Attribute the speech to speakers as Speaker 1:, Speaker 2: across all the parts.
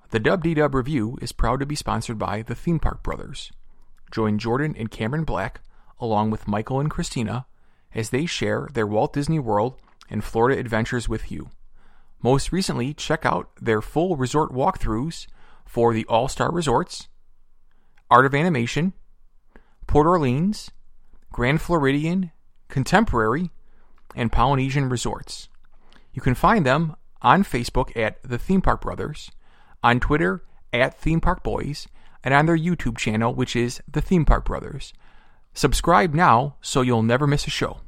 Speaker 1: The WDW Review is proud to be sponsored by the Theme Park Brothers. Join Jordan and Cameron Black, along with Michael and Christina, as they share their Walt Disney World and Florida adventures with you. Most recently, check out their full resort walkthroughs for the All-Star Resorts, Art of Animation, Port Orleans, Grand Floridian, Contemporary, and Polynesian Resorts. You can find them on Facebook at The Theme Park Brothers, on Twitter at Theme Park Boys, and on their YouTube channel, which is The Theme Park Brothers. Subscribe now so you'll never miss a show.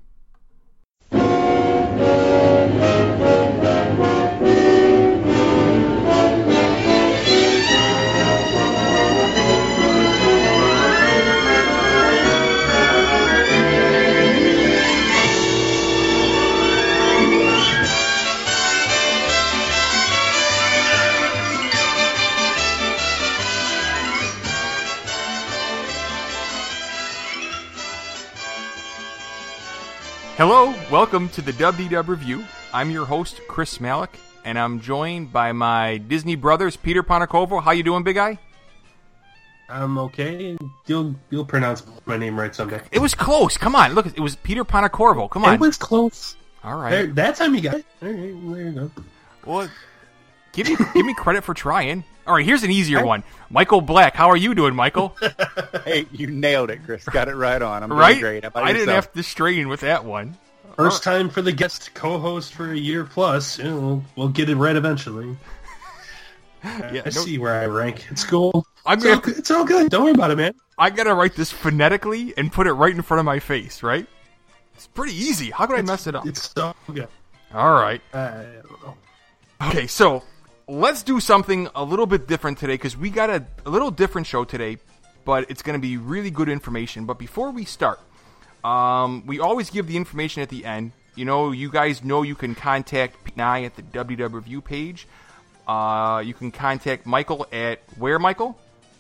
Speaker 1: Hello, welcome to the WDW Review. I'm your host, Chris Malik, and I'm joined by my Disney brothers, Peter Panacorvo. How you doing, Big Eye?
Speaker 2: I'm okay. You'll pronounce my name right someday.
Speaker 1: It was close. Come on, look, it was Peter Panacorvo. Come on.
Speaker 2: It was close.
Speaker 1: All right.
Speaker 2: There, that time you got it. All right, there you go.
Speaker 1: Well, give me credit for trying. All right, here's an easier one. Michael Black. How are you doing, Michael?
Speaker 3: Hey, you nailed it, Chris. Got it right on. I'm
Speaker 1: right?
Speaker 3: doing great. How about
Speaker 1: I didn't
Speaker 3: yourself?
Speaker 1: have to strain with that one.
Speaker 2: First time for the guest co-host for a year plus. You know, we'll get it right eventually. I see where I rank. It's cool. It's all good. Don't worry about it, man.
Speaker 1: I gotta write this phonetically and put it right in front of my face, right? It's pretty easy. How could I mess it up?
Speaker 2: It's so good.
Speaker 1: All right.
Speaker 2: I don't know.
Speaker 1: Okay, so let's do something a little bit different today because we got a little different show today, but it's going to be really good information. But before we start, we always give the information at the end. You know, you guys know you can contact Pete and I at the WW Review page. You can contact Michael at where, Michael?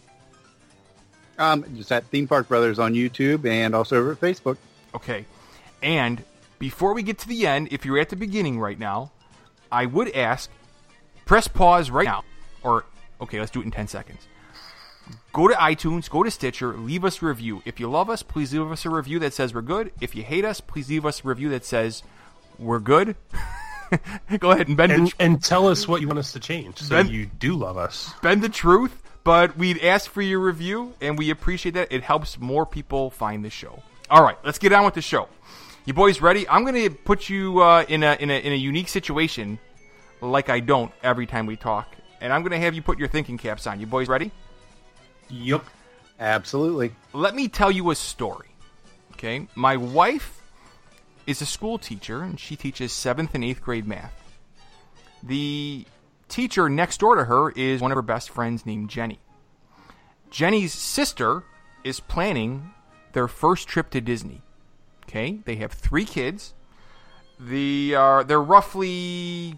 Speaker 3: Just at Theme Park Brothers on YouTube and also over at Facebook.
Speaker 1: Okay. And before we get to the end, if you're at the beginning right now, I would ask, press pause right now. Or, okay, let's do it in 10 seconds. Go to iTunes, go to Stitcher, leave us a review. If you love us, please leave us a review that says we're good. If you hate us, please leave us a review that says we're good. Go ahead and bend
Speaker 2: and tell us what you want us to change so you do love us.
Speaker 1: Bend the truth, but we'd ask for your review, and we appreciate that. It helps more people find the show. All right, let's get on with the show. You boys ready? I'm going to put you in a unique situation like I don't every time we talk. And I'm going to have you put your thinking caps on. You boys ready?
Speaker 2: Yup.
Speaker 3: Absolutely.
Speaker 1: Let me tell you a story. Okay? My wife is a school teacher, and she teaches 7th and 8th grade math. The teacher next door to her is one of her best friends named Jenny. Jenny's sister is planning their first trip to Disney. Okay? They have 3 kids. They're roughly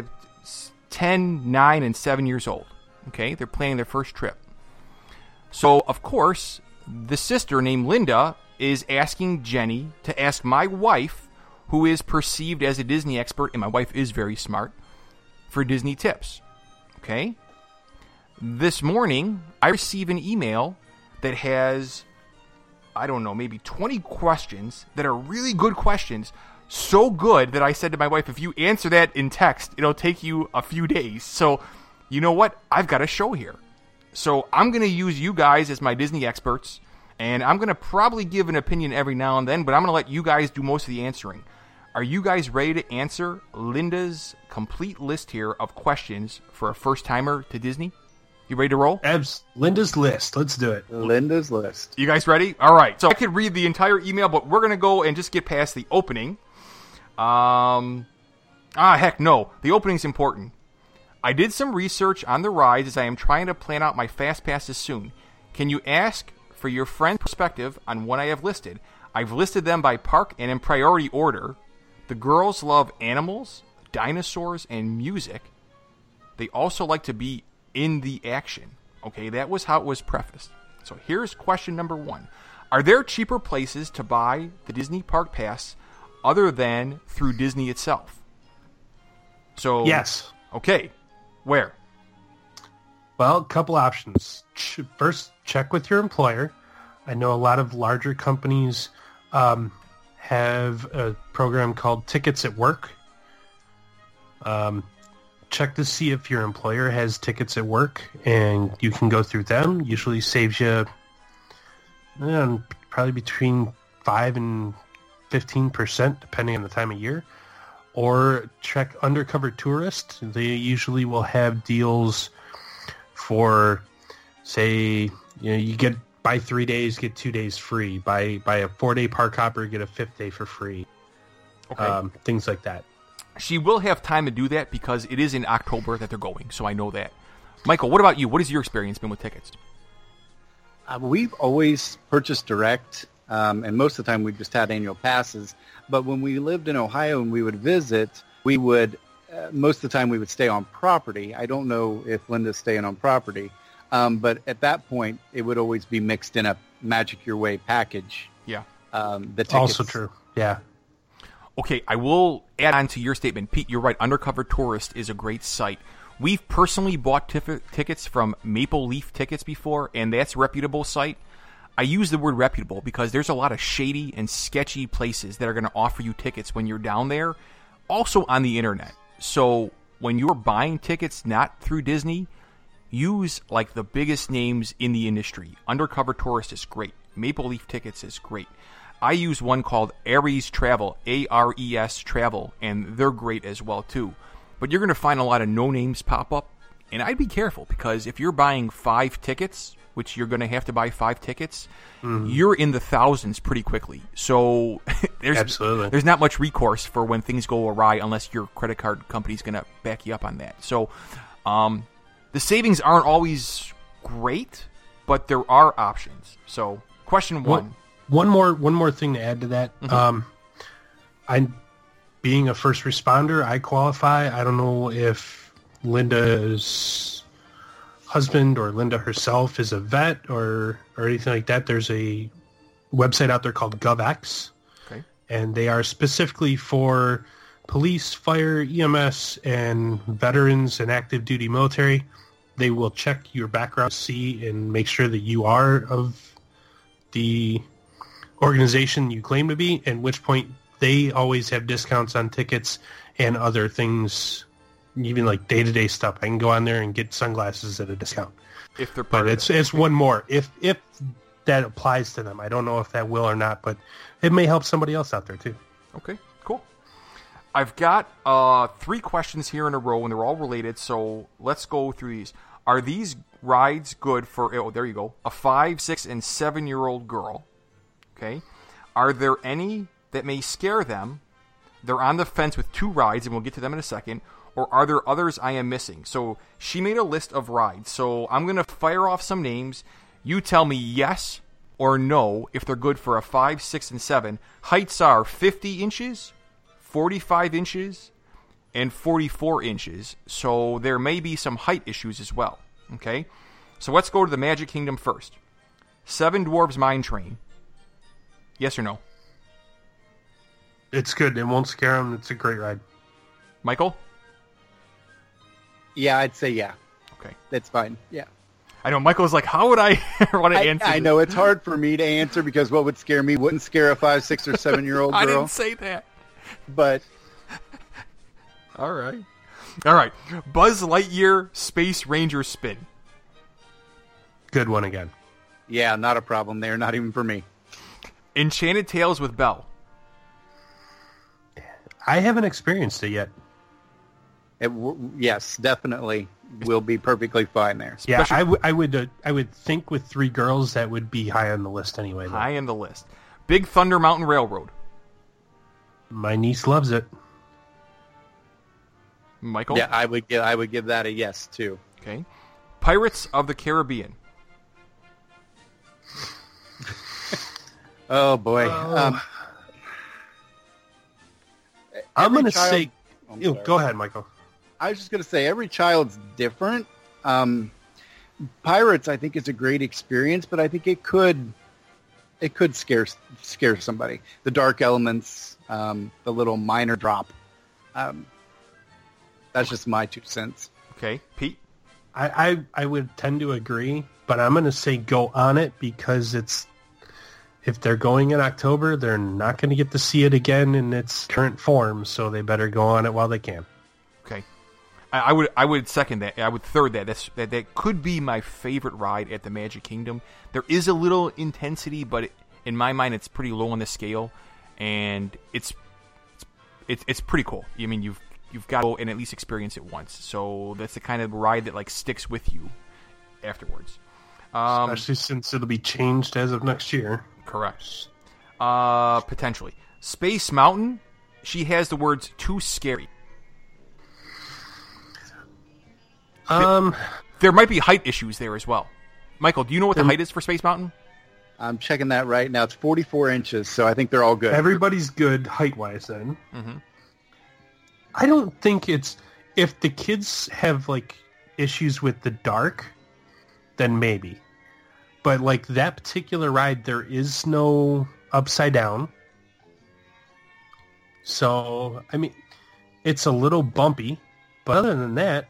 Speaker 1: 10, 9, and 7 years old. Okay? They're planning their first trip. So, of course, the sister named Linda is asking Jenny to ask my wife, who is perceived as a Disney expert, and my wife is very smart, for Disney tips. Okay? This morning, I receive an email that has, I don't know, maybe 20 questions that are really good questions. So good that I said to my wife, if you answer that in text, it'll take you a few days. So, you know what? I've got a show here. So I'm going to use you guys as my Disney experts, and I'm going to probably give an opinion every now and then, but I'm going to let you guys do most of the answering. Are you guys ready to answer Linda's complete list here of questions for a first-timer to Disney? You ready to roll?
Speaker 2: Linda's list. Let's do it.
Speaker 3: Linda's list.
Speaker 1: You guys ready? All right. So I could read the entire email, but we're going to go and just get past the opening. Heck no. The opening's important. I did some research on the rides as I am trying to plan out my fast passes soon. Can you ask for your friend's perspective on what I have listed? I've listed them by park and in priority order. The girls love animals, dinosaurs, and music. They also like to be in the action. Okay, that was how it was prefaced. So here's question number 1. Are there cheaper places to buy the Disney Park Pass other than through Disney itself? So
Speaker 2: yes.
Speaker 1: Okay. Where?
Speaker 2: Well, a couple options. First, check with your employer. I know a lot of larger companies have a program called Tickets at Work. Check to see if your employer has Tickets at Work, and you can go through them. Usually saves you probably between 5 and 15%, depending on the time of year. Or check Undercover Tourist. They usually will have deals for, say, you get buy 3 days, get 2 days free. Buy a 4-day park hopper, get a 5th day for free. Okay. Things like that.
Speaker 1: She will have time to do that because it is in October that they're going, so I know that. Michael, what about you? What has your experience been with tickets?
Speaker 3: We've always purchased direct, and most of the time we've just had annual passes. But when we lived in Ohio and we would visit, we would, most of the time we would stay on property. I don't know if Linda's staying on property, but at that point it would always be mixed in a Magic Your Way package.
Speaker 1: Yeah.
Speaker 3: The tickets.
Speaker 2: Also true, yeah.
Speaker 1: Okay, I will add on to your statement. Pete, you're right. Undercover Tourist is a great site. We've personally bought tickets from Maple Leaf Tickets before, and that's a reputable site. I use the word reputable because there's a lot of shady and sketchy places that are going to offer you tickets when you're down there, also on the internet. So when you're buying tickets not through Disney, use like the biggest names in the industry. Undercover Tourist is great. Maple Leaf Tickets is great. I use one called Ares Travel, A-R-E-S Travel, and they're great as well too. But you're going to find a lot of no-names pop up, and I'd be careful because if you're buying 5 tickets, which you're going to have to buy 5 tickets, you're in the thousands pretty quickly. So there's not much recourse for when things go awry unless your credit card company's going to back you up on that. So the savings aren't always great, but there are options. So question one.
Speaker 2: One more thing to add to that. Mm-hmm. Being a first responder, I qualify. I don't know if Linda's husband or Linda herself is a vet or anything like that. There's a website out there called GovX, and they are specifically for police, fire, EMS, and veterans and active duty military. They will check your background, see, and make sure that you are of the organization you claim to be, at which point they always have discounts on tickets and other things, even like day-to-day stuff. I can go on there and get sunglasses at a discount.
Speaker 1: If they're
Speaker 2: but it's one more. If that applies to them. I don't know if that will or not, but it may help somebody else out there too.
Speaker 1: Okay, cool. I've got 3 questions here in a row, and they're all related, so let's go through these. Are these rides good for, there you go, a 5, 6, and 7-year-old girl? Okay. Are there any that may scare them? They're on the fence with 2 rides, and we'll get to them in a second. Or are there others I am missing? So she made a list of rides. So I'm going to fire off some names. You tell me yes or no if they're good for a 5, 6, and 7. Heights are 50 inches, 45 inches, and 44 inches. So there may be some height issues as well. Okay? So let's go to the Magic Kingdom first. 7 Dwarves Mine Train. Yes or no?
Speaker 2: It's good. It won't scare them. It's a great ride.
Speaker 1: Michael?
Speaker 3: Yeah, I'd say yeah.
Speaker 1: Okay.
Speaker 3: That's fine. Yeah.
Speaker 1: I know. Michael's like, how would I want to answer
Speaker 3: I know. It's hard for me to answer because what would scare me wouldn't scare a 5, 6, or 7-year-old girl.
Speaker 1: I didn't say that.
Speaker 3: But.
Speaker 1: All right. Buzz Lightyear Space Ranger Spin.
Speaker 2: Good one again.
Speaker 3: Yeah, not a problem there. Not even for me.
Speaker 1: Enchanted Tales with Belle.
Speaker 2: I haven't experienced it yet.
Speaker 3: Yes, definitely will be perfectly fine there.
Speaker 2: Yeah, I would think with 3 girls that would be high on the list anyway.
Speaker 1: High on the list. Big Thunder Mountain Railroad.
Speaker 2: My niece loves it.
Speaker 1: Michael?
Speaker 3: Yeah, I would give that a yes too.
Speaker 1: Okay. Pirates of the Caribbean.
Speaker 3: Oh boy.
Speaker 2: I'm going to say... go ahead, Michael.
Speaker 3: I was just going to say, every child's different. Pirates, I think, is a great experience, but I think it could scare somebody. The dark elements, the little minor drop. That's just my 2 cents.
Speaker 1: Okay. Pete?
Speaker 2: I would tend to agree, but I'm going to say go on it because if they're going in October, they're not going to get to see it again in its current form, so they better go on it while they can.
Speaker 1: Okay. I would second that. I would third that. That could be my favorite ride at the Magic Kingdom. There is a little intensity, but in my mind, it's pretty low on the scale, and it's pretty cool. I mean, you've got to go and at least experience it once. So that's the kind of ride that like sticks with you afterwards.
Speaker 2: Especially since it'll be changed as of next year.
Speaker 1: Correct. Potentially. Space Mountain, she has the words too scary. There might be height issues there as well. Michael, do you know what the height is for Space Mountain?
Speaker 3: I'm checking that right now. It's 44 inches, so I think they're all good.
Speaker 2: Everybody's good height-wise then.
Speaker 1: Mm-hmm.
Speaker 2: I don't think it's... If the kids have, like, issues with the dark, then maybe. But, like, that particular ride, there is no upside down. So, I mean, it's a little bumpy. But other than that,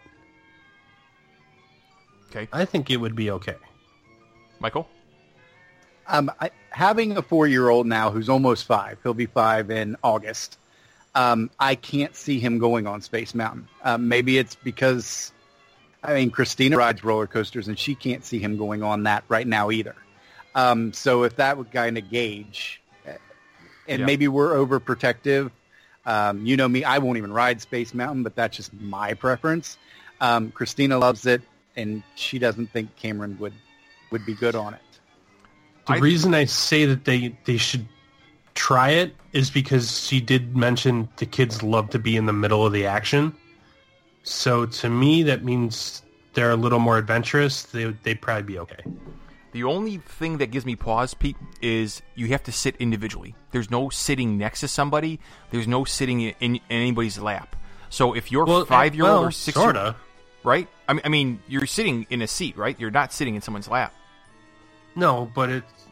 Speaker 1: okay,
Speaker 2: I think it would be okay.
Speaker 1: Michael?
Speaker 3: Having a 4-year-old now who's almost 5, he'll be 5 in August, I can't see him going on Space Mountain. Maybe it's because, Christina rides roller coasters, and she can't see him going on that right now either. So if that would kind of gauge, and maybe we're overprotective. You know me, I won't even ride Space Mountain, but that's just my preference. Christina loves it, and she doesn't think Cameron would be good on it.
Speaker 2: The reason I say that they should try it is because she did mention the kids love to be in the middle of the action. So to me, that means they're a little more adventurous. They'd probably be okay.
Speaker 1: The only thing that gives me pause, Pete, is you have to sit individually. There's no sitting next to somebody. There's no sitting in anybody's lap. So if you're 5-year-old or 6-year-old...
Speaker 2: Sorta.
Speaker 1: Right? I mean, you're sitting in a seat, right? You're not sitting in someone's lap.
Speaker 2: No, but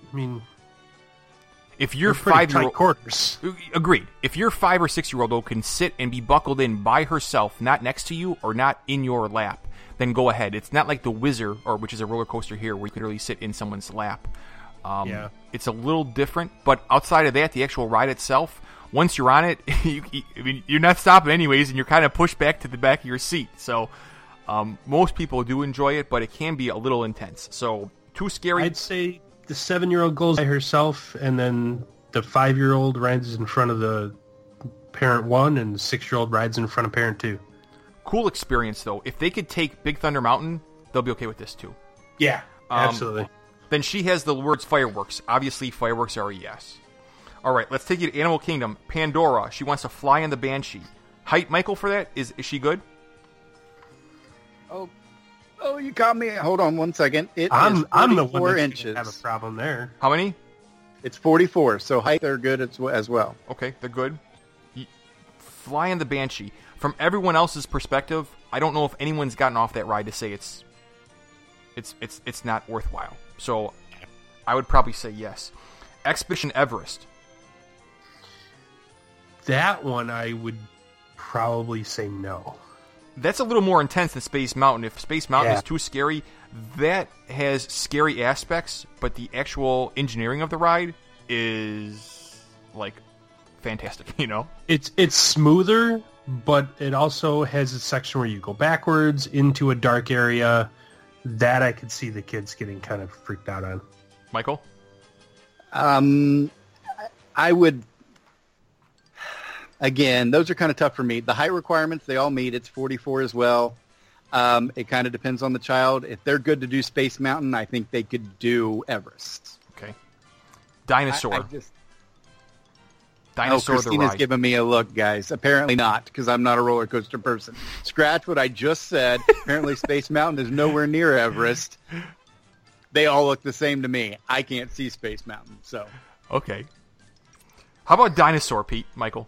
Speaker 1: if you're
Speaker 2: pretty
Speaker 1: 5-year-old...
Speaker 2: tight quarters.
Speaker 1: Agreed. If your 5 or 6-year-old though can sit and be buckled in by herself, not next to you or not in your lap, then go ahead. It's not like the Whizzer, which is a roller coaster here, where you could really sit in someone's lap. It's a little different, but outside of that, the actual ride itself, once you're on it, you're not stopping anyways, and you're kind of pushed back to the back of your seat. So most people do enjoy it, but it can be a little intense. So too scary.
Speaker 2: I'd say the 7-year-old goes by herself, and then the 5-year-old rides in front of the parent 1, and the 6-year-old rides in front of parent 2.
Speaker 1: Cool experience, though. If they could take Big Thunder Mountain, they'll be okay with this, too.
Speaker 2: Yeah, absolutely.
Speaker 1: Then she has the words fireworks. Obviously, fireworks are a yes. All right, let's take you to Animal Kingdom. Pandora, she wants to fly on the Banshee. Height, Michael, for that? Is she good?
Speaker 3: Oh, you caught me. Hold on one second.
Speaker 2: I'm the one that's
Speaker 3: inches.
Speaker 2: Have a problem there.
Speaker 1: How many?
Speaker 3: It's 44, so height they're good as well.
Speaker 1: Okay, they're good. Fly on the Banshee. From everyone else's perspective, I don't know if anyone's gotten off that ride to say it's not worthwhile. So I would probably say yes. Expedition Everest.
Speaker 2: That one I would probably say no.
Speaker 1: That's a little more intense than Space Mountain. If Space Mountain is too scary, that has scary aspects, but the actual engineering of the ride is like fantastic, you know?
Speaker 2: It's smoother, but it also has a section where you go backwards into a dark area. That I could see the kids getting kind of freaked out on.
Speaker 1: Michael?
Speaker 3: I would... Again, those are kind of tough for me. The height requirements, they all meet. It's 44 as well. It kind of depends on the child. If they're good to do Space Mountain, I think they could do Everest.
Speaker 1: Okay. Dinosaur. Dinosaur the
Speaker 3: Christina's
Speaker 1: ride.
Speaker 3: giving me a look, guys. Apparently not, because I'm not a roller coaster person. Scratch what I just said. Apparently Space Mountain is nowhere near Everest. They all look the same to me. I can't see Space Mountain, so.
Speaker 1: Okay. How about Dinosaur, Pete? Michael?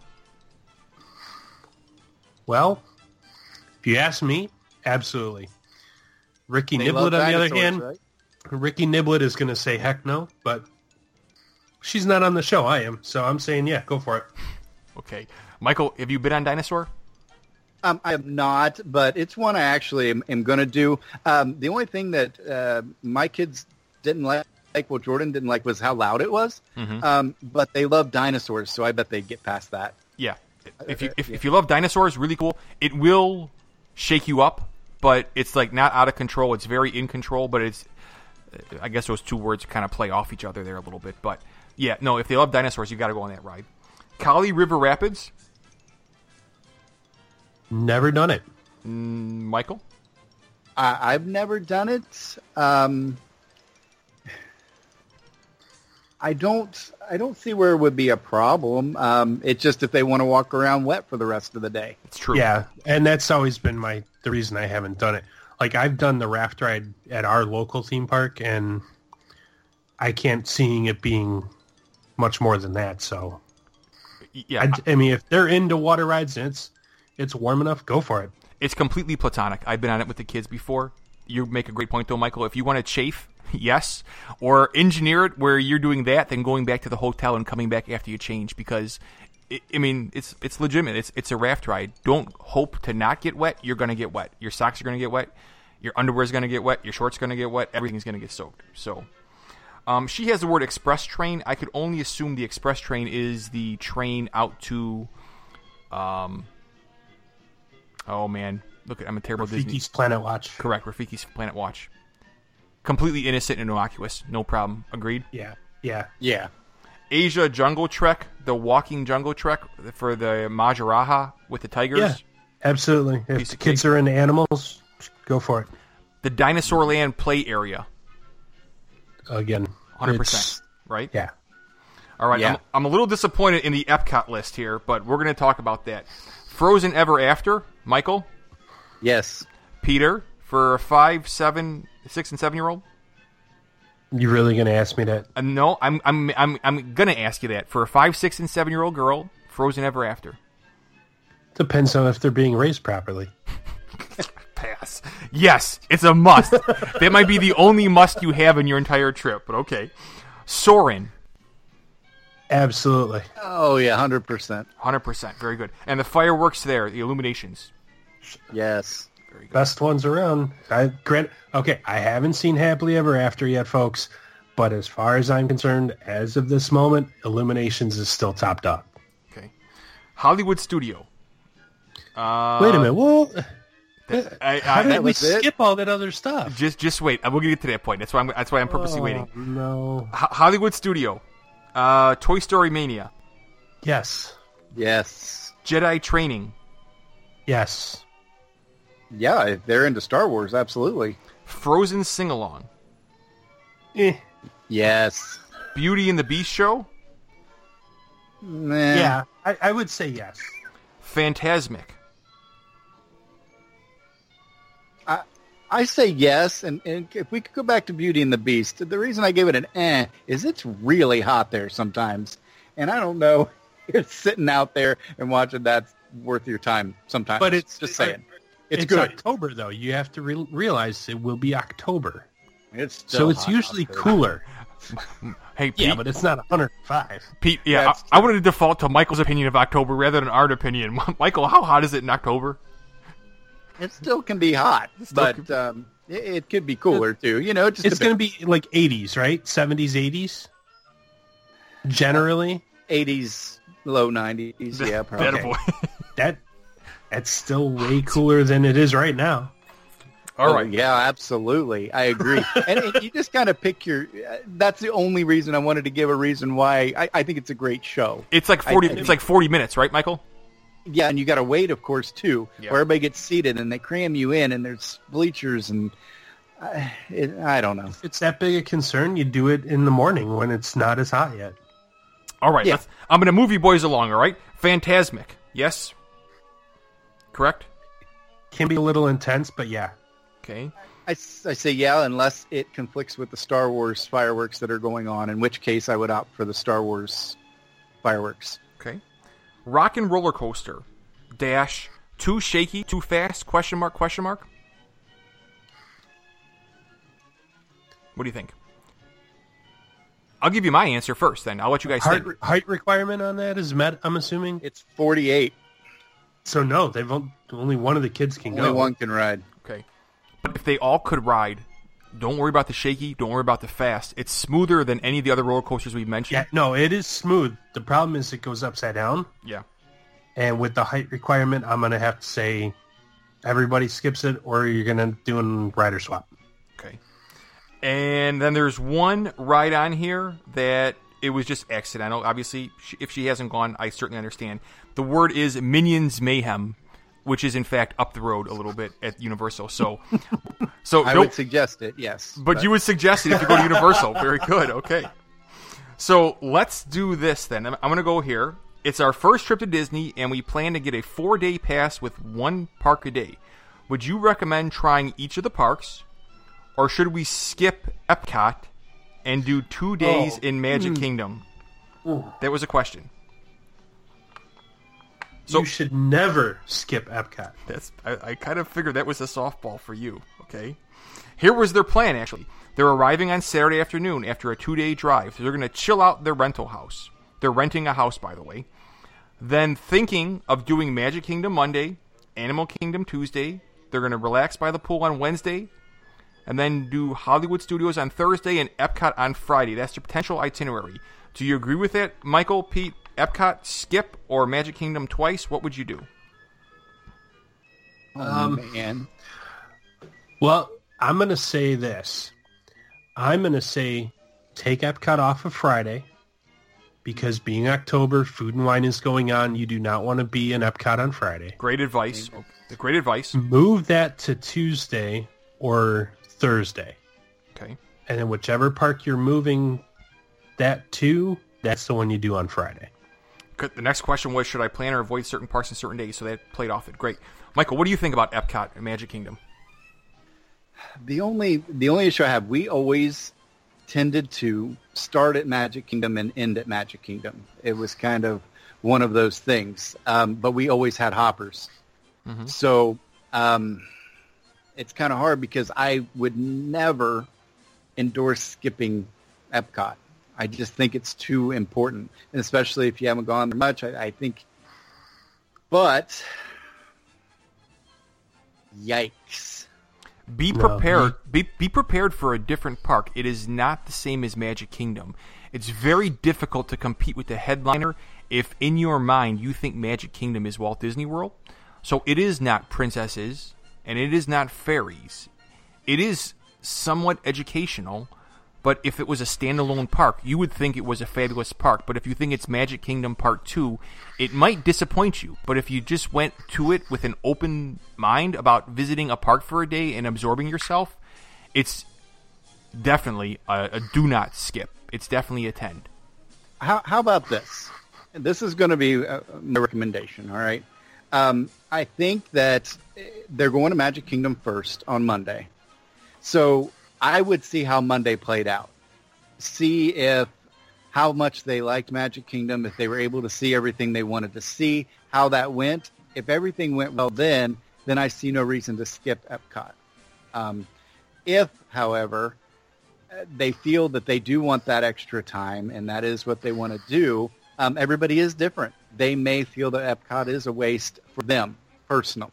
Speaker 2: Well, if you ask me, absolutely. Ricky
Speaker 3: They
Speaker 2: Niblet,
Speaker 3: love
Speaker 2: on the other
Speaker 3: dinosaurs,
Speaker 2: hand,
Speaker 3: right?
Speaker 2: Ricky Niblet is going to say heck no, but she's not on the show. I am, so I'm saying yeah, go for it.
Speaker 1: Okay. Michael, have you been on Dinosaur?
Speaker 3: I have not, but it's one I actually am going to do. The only thing that my kids didn't like, well, Jordan didn't like, was how loud it was. But they love dinosaurs, so I bet they'd get past that.
Speaker 1: Yeah. If you love dinosaurs, really cool. It will shake you up, but it's like not out of control. It's very in control, but it's, I guess those two words kind of play off each other there a little bit. But yeah, no, if they love dinosaurs, you got to go on that ride. Kali River Rapids.
Speaker 2: Never done it.
Speaker 1: Michael?
Speaker 3: I've never done it. I don't see where it would be a problem. It's just if they want to walk around wet for the rest of the day.
Speaker 1: It's true.
Speaker 2: Yeah, and that's always been the reason I haven't done it. Like, I've done the raft ride at our local theme park, and I can't see it being much more than that. So,
Speaker 1: yeah,
Speaker 2: I mean, if they're into water rides and it's warm enough, go for it.
Speaker 1: It's completely platonic. I've been on it with the kids before. You make a great point, though, Michael. If you want to chafe, yes, or engineer it where you're doing that, then going back to the hotel and coming back after you change, because it's legitimate. It's a raft ride. Don't hope to not get wet. You're going to get wet. Your socks are going to get wet. Your underwear is going to get wet. Your shorts are going to get wet. Everything's going to get soaked. So, she has the word express train. I could only assume the express train is the train out to, oh man, look, I'm a terrible Disney.
Speaker 2: Rafiki's Planet Watch.
Speaker 1: Correct, Rafiki's Planet Watch. Completely innocent and innocuous. No problem. Agreed?
Speaker 2: Yeah.
Speaker 1: Asia Jungle Trek, the walking jungle trek for the Majaraha with the tigers.
Speaker 2: Yeah, absolutely. If the kids are into animals, go for it.
Speaker 1: The Dinosaur Land play area.
Speaker 2: Again,
Speaker 1: 100%, right?
Speaker 2: Yeah.
Speaker 1: All right,
Speaker 3: Yeah.
Speaker 1: I'm a little disappointed in the Epcot list here, but we're going to talk about that. Frozen Ever After, Michael?
Speaker 3: Yes.
Speaker 1: Peter, for a 5, 7, 6, and 7-year-old?
Speaker 2: You really gonna ask me that?
Speaker 1: No, I'm gonna ask you that. For a 5, 6, and 7-year-old girl, Frozen Ever After.
Speaker 2: Depends on if they're being raised properly.
Speaker 1: Pass. Yes, it's a must. That might be the only must you have in your entire trip, but okay. Soarin'.
Speaker 2: Absolutely.
Speaker 3: Oh yeah, 100%.
Speaker 1: 100%. Very good. And the fireworks there, the illuminations.
Speaker 3: Yes.
Speaker 1: Very good.
Speaker 2: Best ones around. I haven't seen Happily Ever After yet, folks, but as far as I'm concerned, as of this moment, Illuminations is still top dog.
Speaker 1: Okay. Hollywood Studio.
Speaker 2: Wait a minute. Well, how did we
Speaker 3: was it?
Speaker 2: skip all that other stuff?
Speaker 1: Just wait. We'll get to that point. That's why I'm purposely waiting.
Speaker 2: No.
Speaker 1: Hollywood Studio. Toy Story Mania.
Speaker 2: Yes.
Speaker 3: Yes.
Speaker 1: Jedi Training.
Speaker 2: Yes.
Speaker 3: Yeah, if they're into Star Wars, absolutely.
Speaker 1: Frozen Sing-Along.
Speaker 3: Yes.
Speaker 1: Beauty and the Beast Show.
Speaker 3: Nah.
Speaker 2: Yeah, I would say yes.
Speaker 1: Phantasmic.
Speaker 3: I say yes, and if we could go back to Beauty and the Beast, the reason I gave it an is it's really hot there sometimes, and I don't know if sitting out there and watching that's worth your time sometimes.
Speaker 2: But it's
Speaker 3: just saying. It's
Speaker 2: It's
Speaker 3: good.
Speaker 2: October, though. You have to realize it will be October.
Speaker 3: It's
Speaker 2: So
Speaker 3: still
Speaker 2: it's
Speaker 3: hot
Speaker 2: usually
Speaker 3: out there.
Speaker 2: cooler.
Speaker 1: Hey, Pete.
Speaker 2: Yeah, but it's not 105.
Speaker 1: Pete, yeah,
Speaker 3: That's
Speaker 1: I wanted to default to Michael's opinion of October rather than our opinion. Michael, how hot is it in October?
Speaker 3: It still can be hot, but it could be cooler too. You know, just
Speaker 2: It's going to be like 80s, right? 70s, 80s? Generally?
Speaker 3: 80s, low 90s. Yeah, probably.
Speaker 1: Attaboy.
Speaker 2: That's still way cooler than it is right now.
Speaker 1: All
Speaker 3: Oh,
Speaker 1: right.
Speaker 3: yeah, absolutely. I agree. and you just kind of pick your. That's the only reason I wanted to give a reason why I think it's a great show.
Speaker 1: It's like 40.
Speaker 3: I
Speaker 1: It's like 40 minutes, right, Michael?
Speaker 3: Yeah, and you got to wait, of course, too,
Speaker 1: Yeah.
Speaker 3: where everybody gets seated and they cram you in, and there's bleachers, and I don't know.
Speaker 2: If it's that big a concern, you do it in the morning when it's not as hot yet.
Speaker 1: All right.
Speaker 3: Yeah.
Speaker 1: I'm going to move you boys along. All right. Phantasmic. Yes. Correct.
Speaker 2: Can be a little intense, but yeah.
Speaker 1: Okay.
Speaker 3: I say yeah, unless it conflicts with the Star Wars fireworks that are going on, in which case I would opt for the Star Wars fireworks.
Speaker 1: Okay. Rock and Roller Coaster. Dash. Too shaky. Too fast. Question mark. Question mark. What do you think? I'll give you my answer first. Then I'll let you guys think.
Speaker 2: Height requirement on that is met, I'm assuming?
Speaker 3: It's 48.
Speaker 2: So no, only one of the kids can
Speaker 3: Only
Speaker 2: go.
Speaker 3: one can ride.
Speaker 1: Okay. But if they all could ride, don't worry about the shaky, don't worry about the fast. It's smoother than any of the other roller coasters we've mentioned.
Speaker 2: Yeah, no, it is smooth. The problem is it goes upside down.
Speaker 1: Yeah.
Speaker 2: And with the height requirement, I'm going to have to say everybody skips it, or you're going to do a rider swap.
Speaker 1: Okay. And then there's one ride on here that it was just accidental. Obviously, if she hasn't gone, I certainly understand. The word is Minions Mayhem, which is in fact up the road a little bit at Universal. So
Speaker 3: I would suggest it, yes.
Speaker 1: But you would suggest it if you go to Universal. Very good. Okay. So let's do this then. I'm going to go here. It's our first trip to Disney, and we plan to get a 4-day pass with one park a day. Would you recommend trying each of the parks, or should we skip Epcot and do 2 days in Magic Kingdom? That was a question. So,
Speaker 2: you should never skip Epcot.
Speaker 1: I kind of figured that was a softball for you, okay? Here was their plan, actually. They're arriving on Saturday afternoon after a 2-day drive. So they're going to chill out their rental house. They're renting a house, by the way. Then thinking of doing Magic Kingdom Monday, Animal Kingdom Tuesday. They're going to relax by the pool on Wednesday, and then do Hollywood Studios on Thursday and Epcot on Friday. That's their potential itinerary. Do you agree with that, Michael, Pete? Epcot, skip, or Magic Kingdom twice? What would you do?
Speaker 3: Man.
Speaker 2: Well, I'm going to say this. I'm going to say take Epcot off of Friday, because being October, Food and Wine is going on. You do not want to be in Epcot on Friday.
Speaker 1: Great advice. Great advice.
Speaker 2: Move that to Tuesday or Thursday.
Speaker 1: Okay.
Speaker 2: And then whichever park you're moving that to, that's the one you do on Friday.
Speaker 1: The next question was, should I plan or avoid certain parks on certain days? So that played off it. Great. Michael, what do you think about Epcot and Magic Kingdom?
Speaker 3: The only issue I have, we always tended to start at Magic Kingdom and end at Magic Kingdom. It was kind of one of those things. But we always had hoppers. Mm-hmm. So it's kind of hard because I would never endorse skipping Epcot. I just think it's too important, and especially if you haven't gone there much, I think. But yikes!
Speaker 1: Be prepared. Be prepared for a different park. It is not the same as Magic Kingdom. It's very difficult to compete with the headliner if in your mind you think Magic Kingdom is Walt Disney World. So it is not princesses, and it is not fairies. It is somewhat educational. But if it was a standalone park, you would think it was a fabulous park. But if you think it's Magic Kingdom Part 2, it might disappoint you. But if you just went to it with an open mind about visiting a park for a day and absorbing yourself, it's definitely a do not skip. It's definitely a 10.
Speaker 3: How about this? This is going to be my recommendation, all right? I think that they're going to Magic Kingdom first on Monday. So I would see how Monday played out. See if how much they liked Magic Kingdom, if they were able to see everything they wanted to see, how that went. If everything went well then I see no reason to skip Epcot. If, however, they feel that they do want that extra time and that is what they want to do, everybody is different. They may feel that Epcot is a waste for them personally.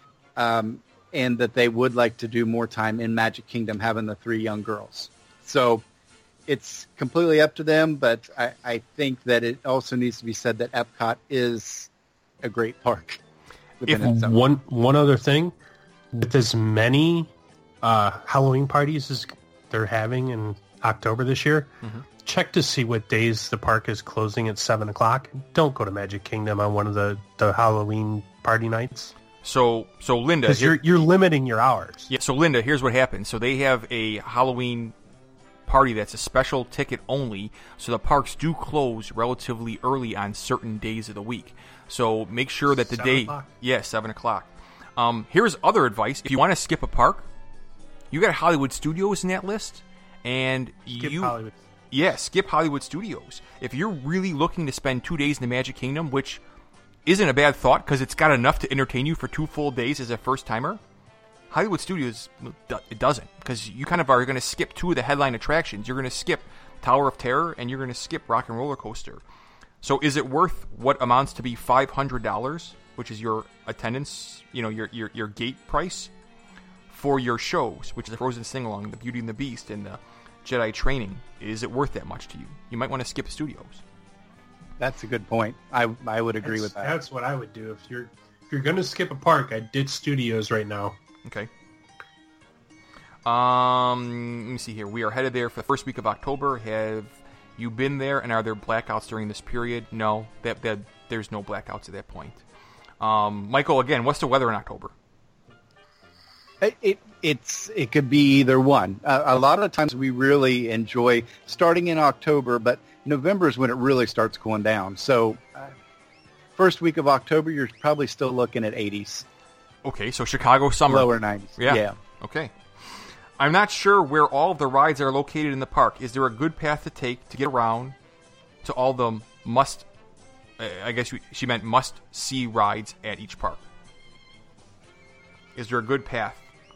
Speaker 3: And that they would like to do more time in Magic Kingdom having the 3 young girls. So it's completely up to them, but I think that it also needs to be said that Epcot is a great park.
Speaker 2: One other thing, with as many Halloween parties as they're having in October this year, check to see what days the park is closing at 7 o'clock. Don't go to Magic Kingdom on one of the Halloween party nights.
Speaker 1: So Linda,
Speaker 2: because you're limiting your hours.
Speaker 1: Yeah. So Linda, here's what happens. So they have a Halloween party that's a special ticket only. So the parks do close relatively early on certain days of the week. So make sure that the
Speaker 2: 7 o'clock?
Speaker 1: 7 o'clock. Here's other advice: if you want to skip a park, you got Hollywood Studios in that list, and skip Hollywood Studios. If you're really looking to spend 2 days in the Magic Kingdom, which isn't a bad thought because it's got enough to entertain you for 2 full days as a first-timer, Hollywood Studios, it doesn't, because you kind of are going to skip 2 of the headline attractions. You're going to skip Tower of Terror, and you're going to skip Rock and Roller Coaster. So is it worth what amounts to be $500 which is your attendance, your gate price for your shows, which is the Frozen Sing-Along, the Beauty and the Beast, and the Jedi Training. Is it worth that much to you? You might want to skip studios.
Speaker 3: That's a good point. I would agree with that.
Speaker 2: That's what I would do. If you're going to skip a park, I'd ditch studios right now.
Speaker 1: Okay. Let me see here. We are headed there for the first week of October. Have you been there, and are there blackouts during this period? No, there's no blackouts at that point. Michael, again, what's the weather in October?
Speaker 3: It could be either one. A lot of times we really enjoy starting in October, but November is when it really starts going down. So first week of October, you're probably still looking at 80s.
Speaker 1: Okay, so Chicago summer.
Speaker 3: Lower 90s. Yeah.
Speaker 1: Okay. I'm not sure where all of the rides are located in the park. Is there a good path to take to get around to all the I guess she meant must-see rides at each park? Is there a good path?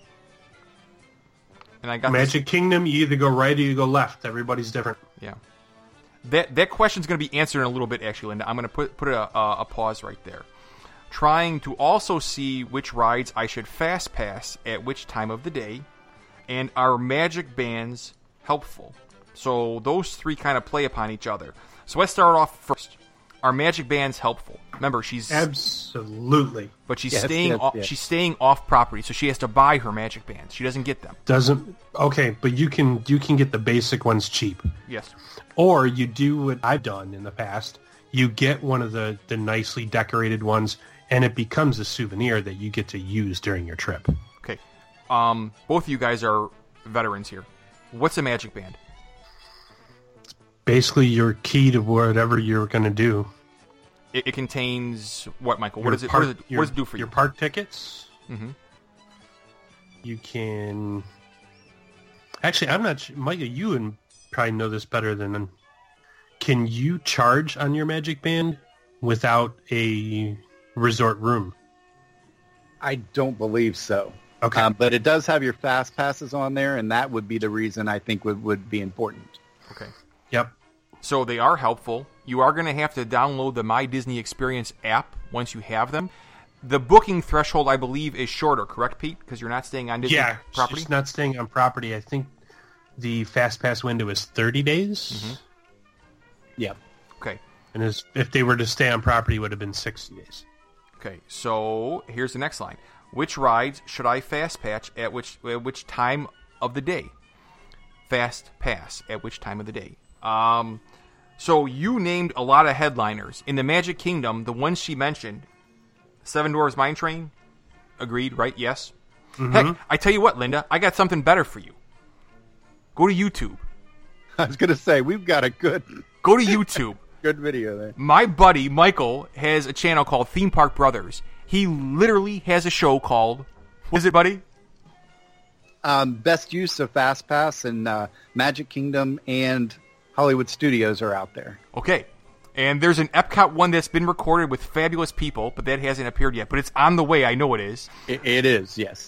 Speaker 1: And I got
Speaker 2: Magic Kingdom, you either go right or you go left. Everybody's different.
Speaker 1: Yeah. That question's going to be answered in a little bit, actually, Linda. I'm going to put a pause right there. Trying to also see which rides I should fast pass at which time of the day. And are magic bands helpful? So those three kind of play upon each other. So let's start off first. Are magic bands helpful? Remember, she's
Speaker 2: absolutely,
Speaker 1: but she's she's staying off property, so she has to buy her magic bands. She doesn't get them.
Speaker 2: Okay, but you can get the basic ones cheap.
Speaker 1: Yes.
Speaker 2: Or you do what I've done in the past. You get one of the nicely decorated ones, and it becomes a souvenir that you get to use during your trip.
Speaker 1: Okay. Both of you guys are veterans here. What's a magic band?
Speaker 2: It's basically your key to whatever you're going to do.
Speaker 1: It contains what, Michael? What does it do for you?
Speaker 2: Your park tickets.
Speaker 1: Mm-hmm.
Speaker 2: You can... Actually, I'm not sure. Micah, you would probably know this better than... Can you charge on your magic band without a resort room?
Speaker 3: I don't believe so.
Speaker 2: Okay.
Speaker 3: But it does have your fast passes on there, and that would be the reason I think would be important.
Speaker 1: Okay.
Speaker 2: Yep.
Speaker 1: So they are helpful. You are going to have to download the My Disney Experience app once you have them. The booking threshold, I believe, is shorter, correct, Pete? Because you're not staying on Disney property?
Speaker 2: Yeah, not staying on property. I think the fast pass window is 30 days.
Speaker 1: Mm-hmm.
Speaker 3: Yep.
Speaker 1: Okay.
Speaker 2: And if they were to stay on property, it would have been 60 days.
Speaker 1: Okay, so here's the next line. Which rides should I fast pass at which time of the day? Fast pass at which time of the day? So you named a lot of headliners. In the Magic Kingdom, the ones she mentioned, Seven Dwarfs Mine Train, agreed, right? Yes? Mm-hmm. Heck, I tell you what, Linda, I got something better for you. Go to YouTube.
Speaker 3: I was going to say, we've got a good...
Speaker 1: Go to YouTube.
Speaker 3: Good video there.
Speaker 1: My buddy, Michael, has a channel called Theme Park Brothers. He literally has a show called... What is it, buddy?
Speaker 3: Best use of Fast Pass, and Magic Kingdom and Hollywood Studios are out there.
Speaker 1: Okay. And there's an Epcot one that's been recorded with fabulous people, but that hasn't appeared yet. But it's on the way. I know it is.
Speaker 3: It is, yes.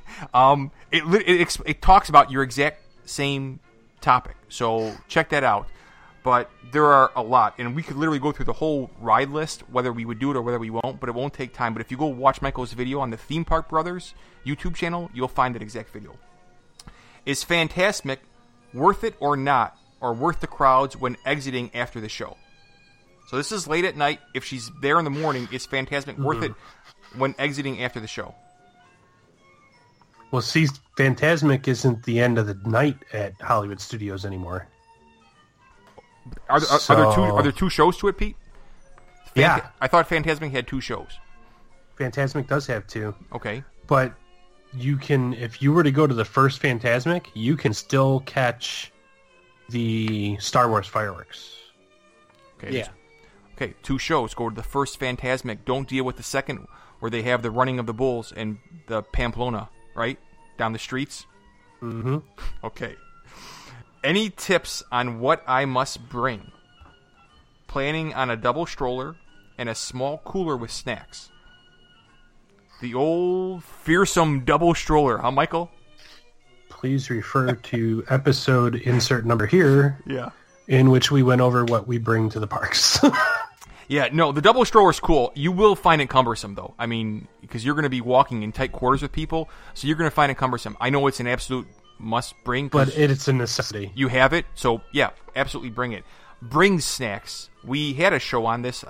Speaker 1: It talks about your exact same topic. So check that out. But there are a lot, and we could literally go through the whole ride list, whether we would do it or whether we won't, but it won't take time. But if you go watch Michael's video on the Theme Park Brothers YouTube channel, you'll find that exact video. Is Fantasmic worth it or not, or worth the crowds when exiting after the show? So this is late at night. If she's there in the morning, is Fantasmic worth it when exiting after the show?
Speaker 2: Well, see, Fantasmic isn't the end of the night at Hollywood Studios anymore.
Speaker 1: Are there two shows to it, Pete?
Speaker 2: Yeah.
Speaker 1: I thought Fantasmic had 2 shows.
Speaker 2: Fantasmic does have 2.
Speaker 1: Okay.
Speaker 2: But you can, if you were to go to the first Fantasmic, you can still catch the Star Wars fireworks.
Speaker 1: Okay.
Speaker 3: Yeah.
Speaker 1: Okay, 2 shows. Go to the first Fantasmic. Don't deal with the second where they have the running of the bulls and the Pamplona, right? Down the streets?
Speaker 2: Mm-hmm.
Speaker 1: Okay. Any tips on what I must bring? Planning on a double stroller and a small cooler with snacks. The old fearsome double stroller, huh, Michael?
Speaker 2: Please refer to episode insert number here.
Speaker 1: Yeah.
Speaker 2: In which we went over what we bring to the parks.
Speaker 1: Yeah, no, the double stroller is cool. You will find it cumbersome, though. I mean, because you're going to be walking in tight quarters with people, so you're going to find it cumbersome. I know it's an absolute must-bring.
Speaker 2: But it's a necessity.
Speaker 1: You have it, so yeah, absolutely bring it. Bring snacks. We had a show on this.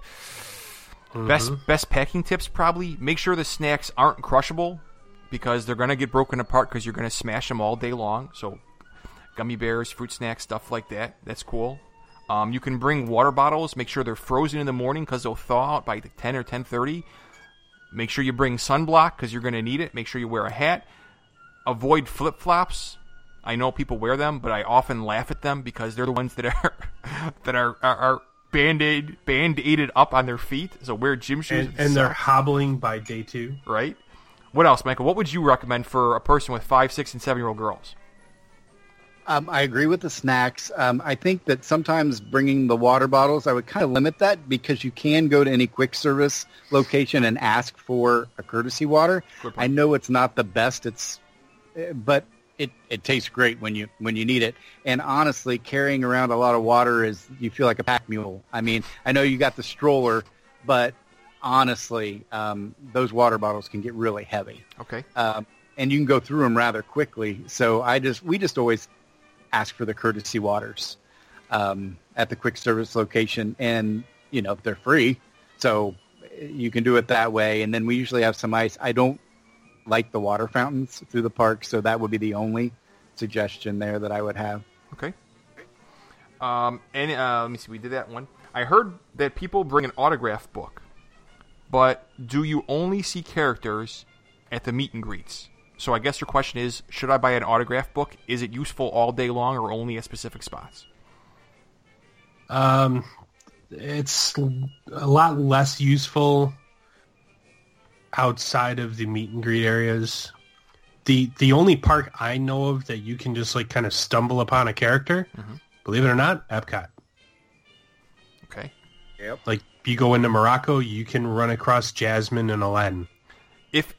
Speaker 1: Best packing tips, probably. Make sure the snacks aren't crushable, because they're going to get broken apart because you're going to smash them all day long. So gummy bears, fruit snacks, stuff like that. That's cool. You can bring water bottles. Make sure they're frozen in the morning because they'll thaw out by 10 or 10:30. Make sure you bring sunblock because you're going to need it. Make sure you wear a hat. Avoid flip-flops. I know people wear them, but I often laugh at them because they're the ones that are band-aided up on their feet. So wear gym shoes.
Speaker 2: And they're hobbling by day 2.
Speaker 1: Right? What else, Michael? What would you recommend for a person with 5, 6, and 7-year-old girls?
Speaker 3: I agree with the snacks. I think that sometimes bringing the water bottles, I would kind of limit that because you can go to any quick service location and ask for a courtesy water. I know it's not the best, but it tastes great when you need it. And honestly, carrying around a lot of water you feel like a pack mule. I mean, I know you got the stroller, but honestly, those water bottles can get really heavy.
Speaker 1: Okay.
Speaker 3: And you can go through them rather quickly. So we just always ask for the courtesy waters at the quick service location, and they're free, so you can do it that way. And then we usually have some ice. I don't like the water fountains through the park, so that would be the only suggestion there that I would have.
Speaker 1: Okay. Let me see. We did that one. I heard that people bring an autograph book, but do you only see characters at the meet and greets? So I guess your question is, should I buy an autograph book? Is it useful all day long or only at specific spots?
Speaker 2: It's a lot less useful outside of the meet and greet areas. The only park I know of that you can just kind of stumble upon a character, believe it or not, Epcot.
Speaker 1: Okay.
Speaker 3: Yep.
Speaker 2: Like you go into Morocco, you can run across Jasmine and Aladdin.
Speaker 1: If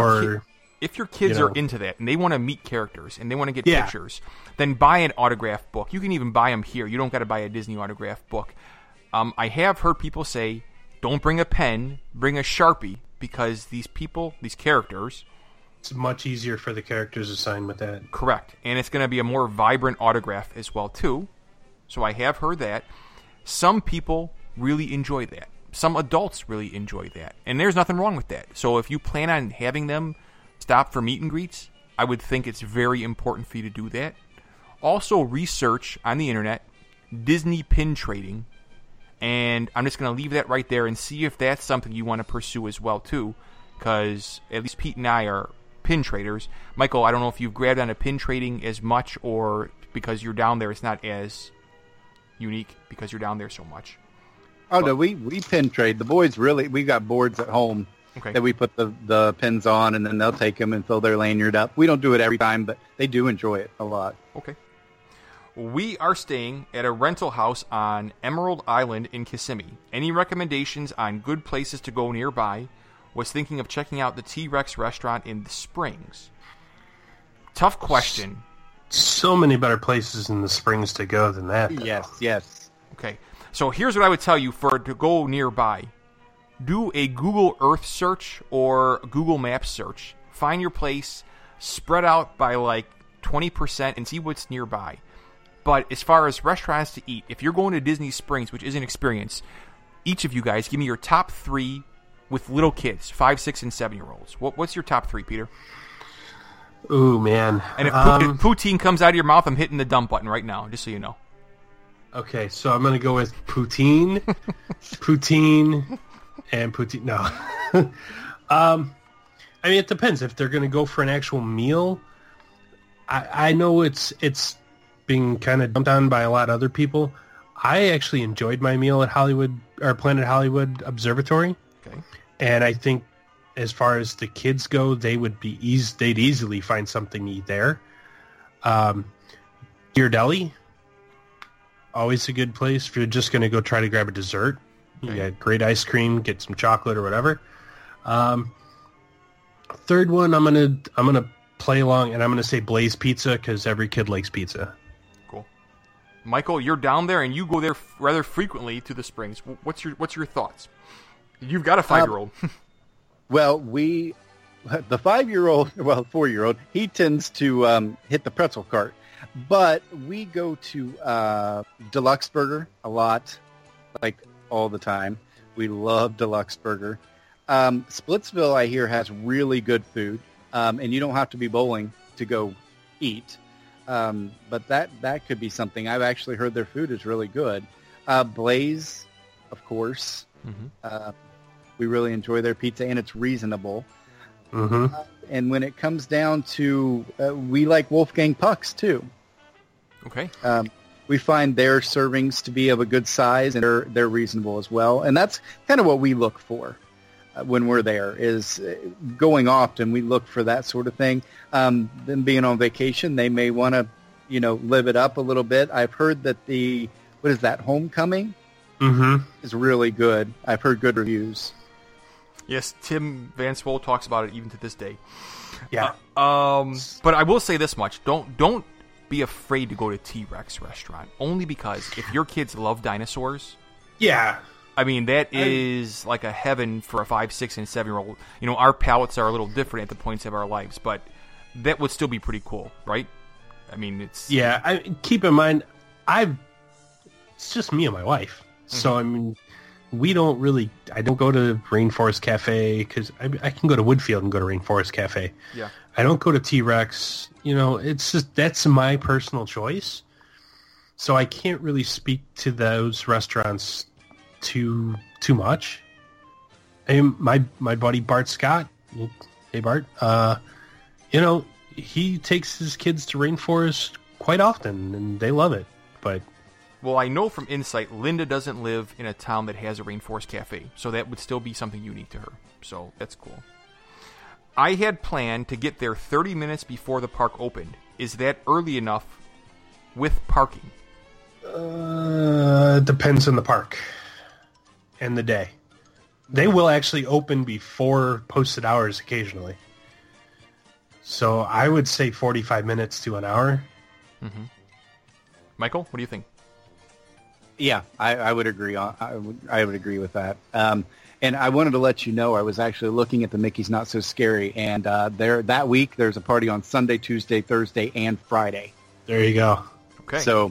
Speaker 1: your kids are into that and they want to meet characters and they want to get pictures, then buy an autograph book. You can even buy them here. You don't got to buy a Disney autograph book. I have heard people say, don't bring a pen, bring a Sharpie, because these characters...
Speaker 2: It's much easier for the characters to sign with that.
Speaker 1: Correct. And it's going to be a more vibrant autograph as well, too. So I have heard that. Some people really enjoy that. Some adults really enjoy that. And there's nothing wrong with that. So if you plan on having them stop for meet and greets, I would think it's very important for you to do that. Also, research on the internet Disney pin trading, and I'm just going to leave that right there and see if that's something you want to pursue as well too, because at least Pete and I are pin traders. Michael, I don't know if you've grabbed on a pin trading as much, or because you're down there it's not as unique because you're down there so much.
Speaker 3: No, we pin trade. The boys we got boards at home.
Speaker 1: Okay.
Speaker 3: That we put the pins on, and then they'll take them and fill their lanyard up. We don't do it every time, but they do enjoy it a lot.
Speaker 1: Okay. We are staying at a rental house on Emerald Island in Kissimmee. Any recommendations on good places to go nearby? Was thinking of checking out the T-Rex restaurant in the Springs. Tough question.
Speaker 2: So many better places in the Springs to go than that, though.
Speaker 3: Yes.
Speaker 1: Okay. So here's what I would tell you to go nearby. Do a Google Earth search or Google Maps search. Find your place, spread out by 20% and see what's nearby. But as far as restaurants to eat, if you're going to Disney Springs, which is an experience, each of you guys, give me your top 3 with little kids, 5, 6, and 7-year-olds. What's your top 3, Peter?
Speaker 2: Ooh, man.
Speaker 1: And if poutine comes out of your mouth, I'm hitting the dump button right now, just so you know.
Speaker 2: Okay, so I'm going to go with poutine, poutine, and poutine. No. I mean, it depends. If they're going to go for an actual meal, I know it's being kind of dumped on by a lot of other people. I actually enjoyed my meal at Planet Hollywood Observatory.
Speaker 1: Okay.
Speaker 2: And I think as far as the kids go, they'd easily find something to eat there. Ghirardelli, always a good place if you're just going to go try to grab a dessert. Okay. You got great ice cream, get some chocolate or whatever. Third one, I'm gonna play along, and I'm gonna say Blaze Pizza because every kid likes pizza.
Speaker 1: Cool. Michael, you're down there, and you go there rather frequently to the Springs. What's your thoughts? You've got a 5-year-old.
Speaker 3: Well, the 5-year-old, well, 4-year-old, he tends to hit the pretzel cart. But we go to Deluxe Burger a lot, like all the time. We love Deluxe Burger. Splitsville, I hear, has really good food, and you don't have to be bowling to go eat. But that could be something. I've actually heard their food is really good. Blaze, of course. Mm-hmm. We really enjoy their pizza, and it's reasonable.
Speaker 2: Mm-hmm.
Speaker 3: And when it comes down to, we like Wolfgang Pucks, too.
Speaker 1: Okay.
Speaker 3: We find their servings to be of a good size, and they're reasonable as well. And that's kind of what we look for when we're there, is going often. We look for that sort of thing. Them being on vacation, they may want to, live it up a little bit. I've heard that Homecoming is really good. I've heard good reviews.
Speaker 1: Yes, Tim Van Swol talks about it even to this day.
Speaker 2: Yeah.
Speaker 1: But I will say this much: don't be afraid to go to T-Rex restaurant, only because if your kids love dinosaurs,
Speaker 2: yeah,
Speaker 1: I mean that is like a heaven for a 5, 6, and 7-year-old. Our palates are a little different at the points of our lives, but that would still be pretty cool, right? I mean, it's
Speaker 2: keep in mind, it's just me and my wife, so I mean. I don't go to Rainforest Cafe because I can go to Woodfield and go to Rainforest Cafe.
Speaker 1: Yeah.
Speaker 2: I don't go to T-Rex. It's just, that's my personal choice. So I can't really speak to those restaurants too much. My buddy Bart Scott, hey Bart, he takes his kids to Rainforest quite often and they love it. But
Speaker 1: well, I know from insight, Linda doesn't live in a town that has a Rainforest Cafe, so that would still be something unique to her. So that's cool. I had planned to get there 30 minutes before the park opened. Is that early enough with parking?
Speaker 2: Depends on the park and the day. They will actually open before posted hours occasionally. So I would say 45 minutes to an hour.
Speaker 1: Mm-hmm. Michael, what do you think?
Speaker 3: Yeah, I would agree. I would agree with that. And I wanted to let you know I was actually looking at the Mickey's Not So Scary, and that week there's a party on Sunday, Tuesday, Thursday, and Friday.
Speaker 2: There you go.
Speaker 1: Okay.
Speaker 3: So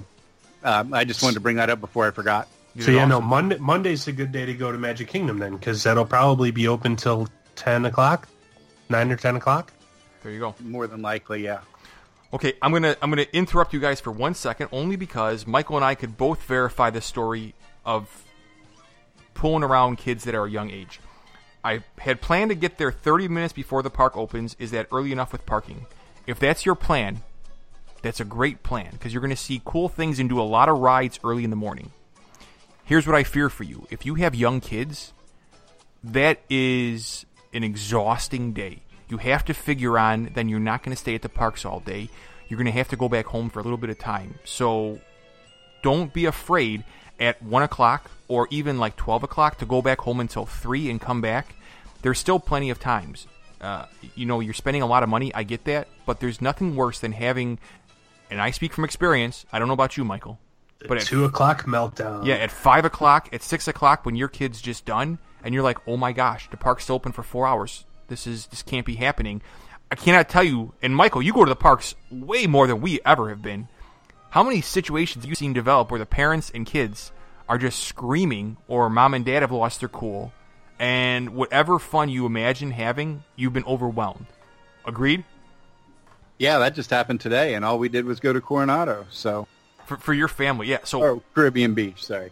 Speaker 3: I just wanted to bring that up before I forgot.
Speaker 2: So yeah, no, Monday's a good day to go to Magic Kingdom then, because that'll probably be open till 10 o'clock, 9 or 10 o'clock.
Speaker 1: There you go.
Speaker 3: More than likely, yeah.
Speaker 1: Okay, I'm gonna interrupt you guys for 1 second, only because Michael and I could both verify the story of pulling around kids that are a young age. I had planned to get there 30 minutes before the park opens. Is that early enough with parking? If that's your plan, that's a great plan, because you're going to see cool things and do a lot of rides early in the morning. Here's what I fear for you. If you have young kids, that is an exhausting day. You have to figure on, then you're not going to stay at the parks all day. You're going to have to go back home for a little bit of time. So don't be afraid at 1 o'clock or even like 12 o'clock to go back home until 3 and come back. There's still plenty of times. You're spending a lot of money. I get that. But there's nothing worse than having, and I speak from experience, I don't know about you, Michael. But at
Speaker 2: 2 o'clock meltdown.
Speaker 1: Yeah, at 5 o'clock, at 6 o'clock when your kid's just done, and you're like, oh my gosh, the park's open for 4 hours. This can't be happening. I cannot tell you, and Michael, you go to the parks way more than we ever have been. How many situations you've seen develop where the parents and kids are just screaming, or mom and dad have lost their cool, and whatever fun you imagine having, you've been overwhelmed. Agreed?
Speaker 3: Yeah, that just happened today, and all we did was go to Coronado. So
Speaker 1: for your family, yeah. So
Speaker 3: Caribbean Beach, sorry.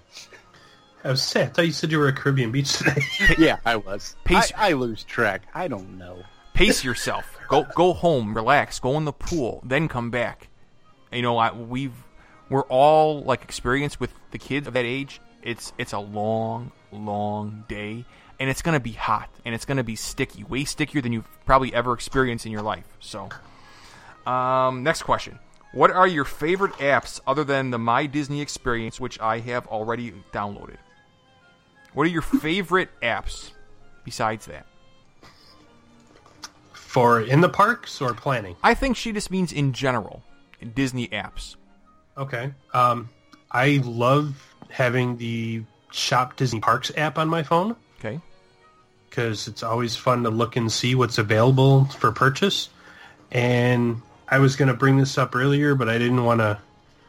Speaker 2: I was sad. I thought you said you were at Caribbean Beach today.
Speaker 3: Yeah, I was. I lose track. I don't know.
Speaker 1: Pace yourself. Go home, relax, go in the pool, then come back. We're all like experienced with the kids of that age. It's a long, long day, and it's gonna be hot and it's gonna be sticky, way stickier than you've probably ever experienced in your life. So, next question. What are your favorite apps other than the My Disney Experience, which I have already downloaded? What are your favorite apps besides that?
Speaker 2: For in the parks or planning?
Speaker 1: I think she just means in general, Disney apps.
Speaker 2: Okay. I love having the Shop Disney Parks app on my phone.
Speaker 1: Okay.
Speaker 2: Because it's always fun to look and see what's available for purchase. And I was going to bring this up earlier, but I didn't want to,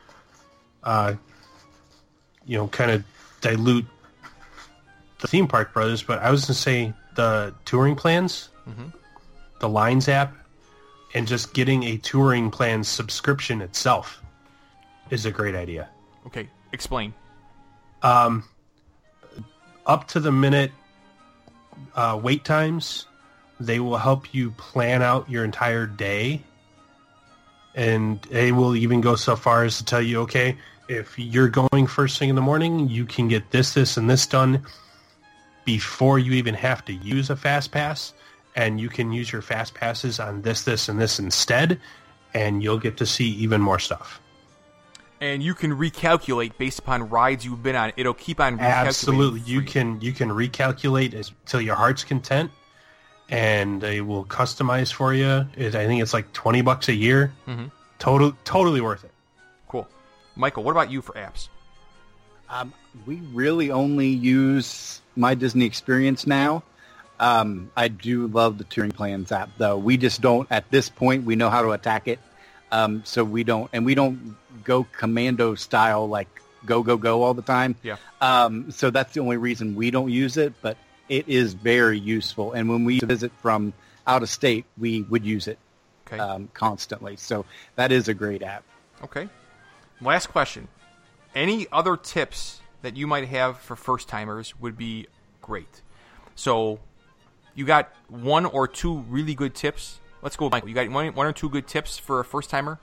Speaker 2: kind of dilute the theme park brothers. But I was going to say the touring plans, the Lines app, and just getting a touring plan subscription itself is a great idea.
Speaker 1: Okay, explain.
Speaker 2: Up to the minute wait times. They will help you plan out your entire day. And they will even go so far as to tell you, okay, if you're going first thing in the morning, you can get this, this, and this done before you even have to use a fast pass. And you can use your fast passes on this, this, and this instead. And you'll get to see even more stuff.
Speaker 1: And you can recalculate based upon rides you've been on. It'll keep on recalculating.
Speaker 2: Absolutely. You can recalculate until your heart's content. And they will customize for you. I think it's like $20 a year. Mm-hmm. Totally worth it.
Speaker 1: Cool. Michael, what about you for apps?
Speaker 3: We really only use My Disney Experience now. I do love the Touring Plans app, though. We just don't, at this point, we know how to attack it. So we don't go commando style, like go all the time.
Speaker 1: Yeah.
Speaker 3: So that's the only reason we don't use it, but it is very useful. And when we visit from out of state, we would use it constantly. So that is a great app.
Speaker 1: Okay. Last question. Any other tips that you might have for first-timers would be great. So you got one or two really good tips. Let's go, Michael. You got one or two good tips for a first-timer?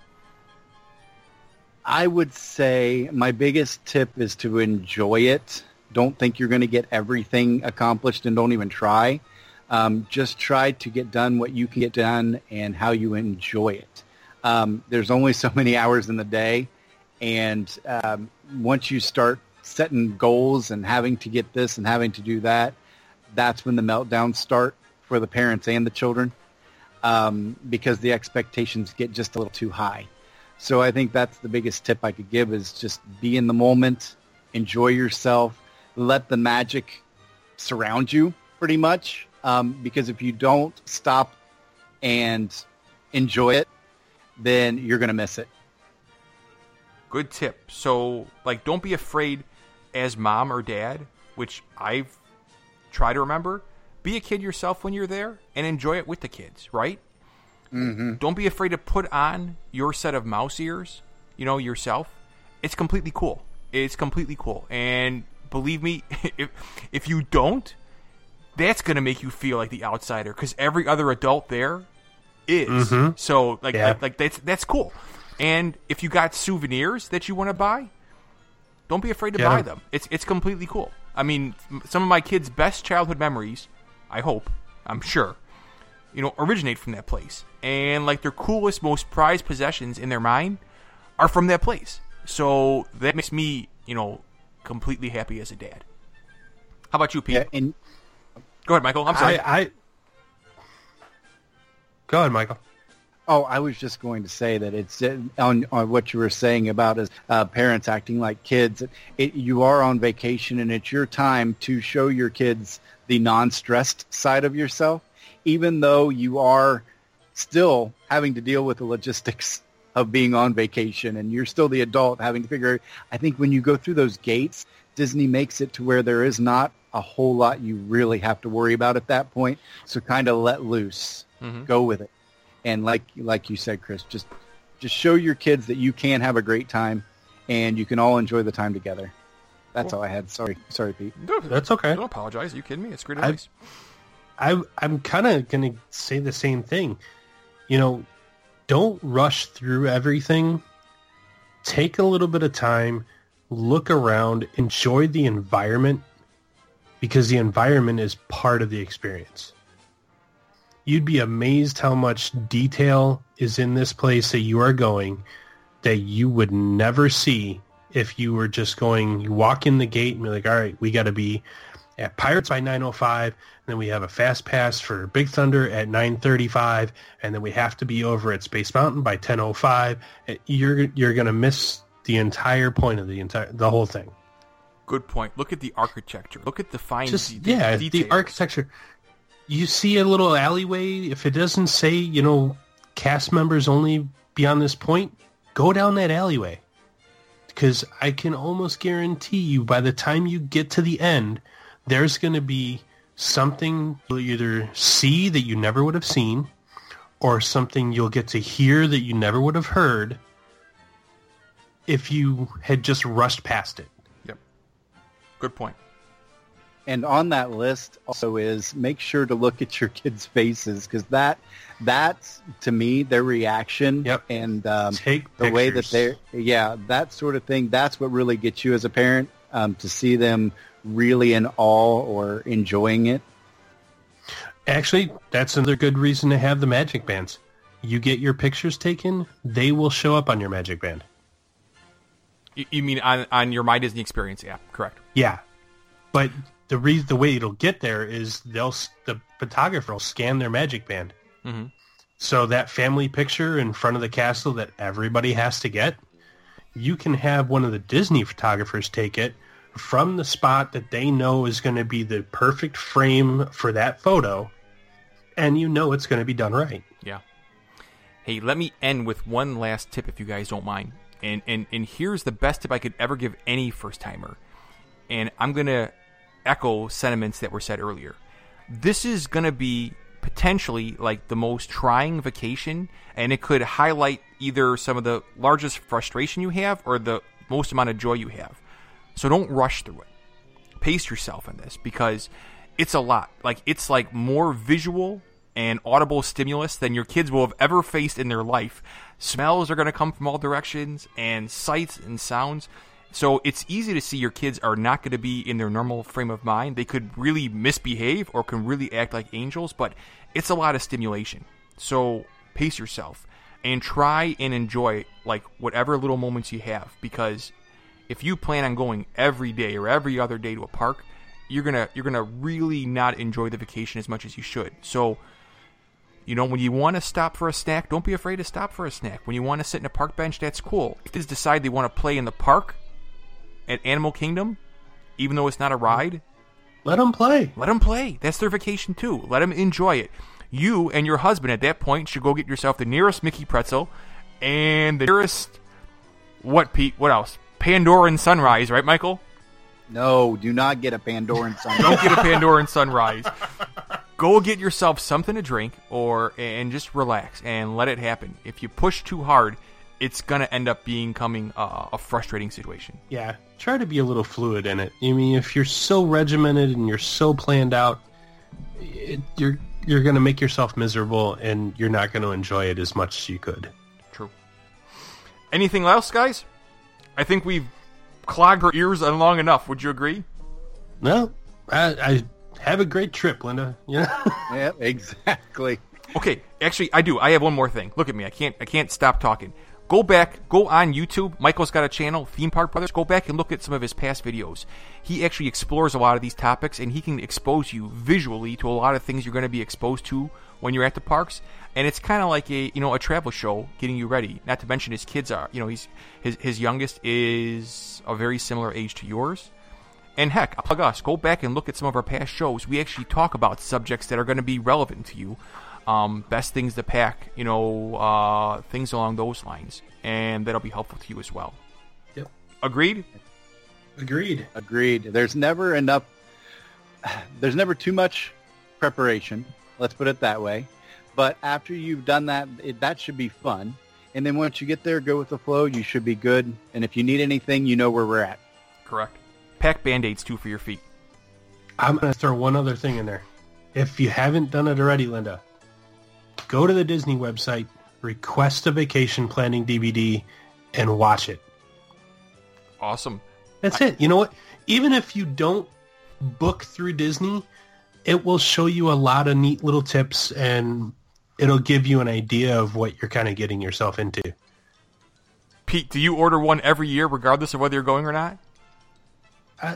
Speaker 3: I would say my biggest tip is to enjoy it. Don't think you're going to get everything accomplished and don't even try. Just try to get done what you can get done and how you enjoy it. There's only so many hours in the day, and once you start setting goals and having to get this and having to do that, that's when the meltdowns start for the parents and the children, because the expectations get just a little too high. So I think that's the biggest tip I could give is just be in the moment, enjoy yourself, let the magic surround you pretty much, because if you don't stop and enjoy it, then you're going to miss it.
Speaker 1: Good tip. So, don't be afraid as mom or dad, which I've tried to remember. Be a kid yourself when you're there and enjoy it with the kids, right? Mm-hmm. Don't be afraid to put on your set of mouse ears, yourself. It's completely cool. It's completely cool. And believe me, if you don't, that's going to make you feel like the outsider because every other adult there is. Mm-hmm. So, that's cool. And if you got souvenirs that you want to buy, don't be afraid to buy them. It's completely cool. I mean, some of my kids' best childhood memories, I hope, I'm sure, originate from that place. And, their coolest, most prized possessions in their mind are from that place. So that makes me, completely happy as a dad. How about you, Pete?
Speaker 3: Yeah, and
Speaker 1: go ahead, Michael. I'm sorry.
Speaker 2: Go ahead, Michael.
Speaker 3: Oh, I was just going to say that it's on what you were saying about as parents acting like kids. You are on vacation, and it's your time to show your kids the non-stressed side of yourself, even though you are still having to deal with the logistics of being on vacation, and you're still the adult having to figure. I think when you go through those gates, Disney makes it to where there is not a whole lot you really have to worry about at that point. So kind of let loose, go with it. And like you said, Chris, just show your kids that you can have a great time, and you can all enjoy the time together. That's all I had. Sorry, Pete.
Speaker 1: No,
Speaker 2: that's okay.
Speaker 1: Don't apologize. Are you kidding me? It's great advice.
Speaker 2: I'm kind of going to say the same thing. Don't rush through everything. Take a little bit of time, look around, enjoy the environment, because the environment is part of the experience. You'd be amazed how much detail is in this place that you are going that you would never see if you were just going, you walk in the gate and be like, all right, we got to be at Pirates by 9:05, and then we have a fast pass for Big Thunder at 9:35, and then we have to be over at Space Mountain by 10:05. You're going to miss the entire point of the whole thing.
Speaker 1: Good point. Look at the architecture. Look at the fine
Speaker 2: the
Speaker 1: details.
Speaker 2: architecture. You see a little alleyway. If it doesn't say, cast members only beyond this point, go down that alleyway. Because I can almost guarantee you by the time you get to the end, there's going to be something you'll either see that you never would have seen, or something you'll get to hear that you never would have heard if you had just rushed past it.
Speaker 1: Yep. Good point.
Speaker 3: And on that list also is make sure to look at your kids' faces, because that's, to me, their reaction.
Speaker 2: Yep.
Speaker 3: And
Speaker 2: Take
Speaker 3: the
Speaker 2: pictures.
Speaker 3: way that that sort of thing, that's what really gets you as a parent, to see them really in awe or enjoying it.
Speaker 2: Actually, that's another good reason to have the Magic Bands. You get your pictures taken, they will show up on your Magic Band.
Speaker 1: You mean on your My Disney Experience app, correct?
Speaker 2: Yeah. But the way it'll get there is the photographer will scan their Magic Band.
Speaker 1: Mm-hmm.
Speaker 2: So that family picture in front of the castle that everybody has to get, you can have one of the Disney photographers take it from the spot that they know is going to be the perfect frame for that photo, and it's going to be done right.
Speaker 1: Yeah. Hey, let me end with one last tip, if you guys don't mind. And here's the best tip I could ever give any first-timer. And I'm going to echo sentiments that were said earlier. This is going to be potentially like the most trying vacation, and it could highlight either some of the largest frustration you have or the most amount of joy you have. So don't rush through it. Pace yourself in this, because it's a lot. It's like more visual and audible stimulus than your kids will have ever faced in their life. Smells are going to come from all directions, and sights and sounds. So it's easy to see your kids are not going to be in their normal frame of mind. They could really misbehave or can really act like angels, but it's a lot of stimulation. So pace yourself and try and enjoy whatever little moments you have, because if you plan on going every day or every other day to a park, you're gonna really not enjoy the vacation as much as you should. So, when you want to stop for a snack, don't be afraid to stop for a snack. When you want to sit in a park bench, that's cool. If kids decide they want to play in the park at Animal Kingdom, even though it's not a ride,
Speaker 2: let them play.
Speaker 1: Let them play. That's their vacation too. Let them enjoy it. You and your husband at that point should go get yourself the nearest Mickey pretzel and the nearest, what, Pete? What else? Pandoran Sunrise, right, Michael?
Speaker 3: No, do not get a Pandoran Sunrise.
Speaker 1: Don't get a Pandoran Sunrise. Go get yourself something to drink and just relax and let it happen. If you push too hard, it's going to end up becoming a frustrating situation.
Speaker 2: Yeah, try to be a little fluid in it. I mean, if you're so regimented and you're so planned out, you're going to make yourself miserable, and you're not going to enjoy it as much as you could.
Speaker 1: True. Anything else, guys? I think we've clogged her ears long enough. Would you agree?
Speaker 2: No, I have a great trip, Linda.
Speaker 3: Yeah, exactly.
Speaker 1: Okay, actually, I do. I have one more thing. Look at me. I can't stop talking. Go on YouTube. Michael's got a channel, Theme Park Brothers. Go back and look at some of his past videos. He actually explores a lot of these topics, and he can expose you visually to a lot of things you're going to be exposed to when you're at the parks. And it's kind of like a travel show getting you ready. Not to mention his kids are, his youngest is a very similar age to yours. And heck, I'll plug us. Go back and look at some of our past shows. We actually talk about subjects that are going to be relevant to you. Best things to pack, things along those lines. And that'll be helpful to you as well.
Speaker 2: Yep.
Speaker 1: Agreed?
Speaker 2: Agreed.
Speaker 3: There's never too much preparation. Let's put it that way. But after you've done that, that should be fun. And then once you get there, go with the flow. You should be good. And if you need anything, you know where we're at.
Speaker 1: Correct. Pack Band-Aids, too, for your feet.
Speaker 2: I'm going to throw one other thing in there. If you haven't done it already, Linda, go to the Disney website, request a vacation planning DVD, and watch it.
Speaker 1: Awesome.
Speaker 2: That's it. You know what? Even if you don't book through Disney, it will show you a lot of neat little tips, and it'll give you an idea of what you're kind of getting yourself into.
Speaker 1: Pete, do you order one every year regardless of whether you're going or not?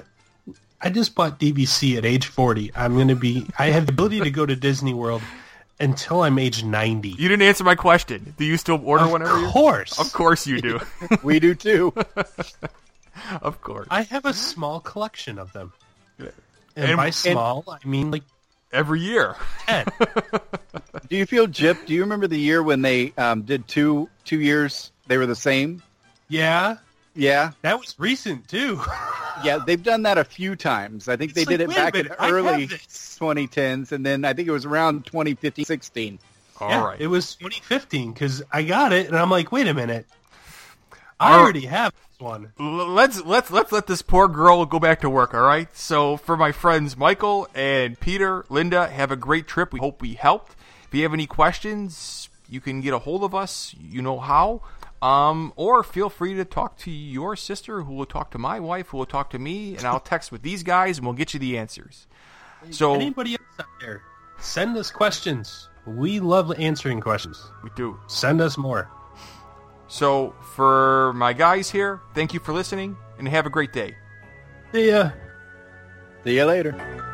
Speaker 2: I just bought DVC at age 40. I have the ability to go to Disney World until I'm age 90.
Speaker 1: You didn't answer my question. Do you still order whenever you?
Speaker 2: Of course.
Speaker 1: Of course you do.
Speaker 3: We do too.
Speaker 1: Of course.
Speaker 2: I have a small collection of them. And
Speaker 1: And-
Speaker 2: by small, I mean like
Speaker 1: Every year.
Speaker 2: 10.
Speaker 3: Do you feel gypped? Do you remember the year when they did two years? They were the same.
Speaker 2: Yeah,
Speaker 3: Yeah,
Speaker 2: that was recent too.
Speaker 3: yeah. They've done that a few times. I think
Speaker 2: It's
Speaker 3: they did
Speaker 2: like,
Speaker 3: it
Speaker 2: wait a
Speaker 3: back in
Speaker 2: minute, I have
Speaker 3: early
Speaker 2: this.
Speaker 3: 2010s, and then I think it was around 2015, 16.
Speaker 1: All
Speaker 2: Yeah,
Speaker 1: right.
Speaker 2: it was 2015 because I got it and I'm like, wait a minute, I
Speaker 1: All-
Speaker 2: already have this one.
Speaker 1: Let's let this poor girl go back to work, all right? So for my friends Michael and Peter, Linda, have a great trip. We hope we helped. If you have any questions, you can get a hold of us. You know how. Or feel free to talk to your sister, who will talk to my wife, who will talk to me, and I'll text with these guys, and we'll get you the answers. So
Speaker 2: Anybody else out there, send us questions. We love answering questions.
Speaker 1: we do.
Speaker 2: Send us more.
Speaker 1: So for my guys here, thank you for listening, and have a great day.
Speaker 2: See ya.
Speaker 3: See you later.